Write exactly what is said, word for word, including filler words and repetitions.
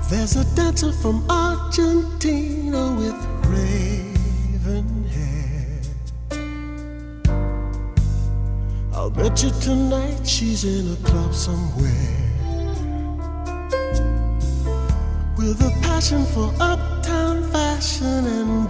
There's a dancer from Argentina with raven hair. I'll bet you tonight she's in a club somewhere, with a passion for uptown fashion and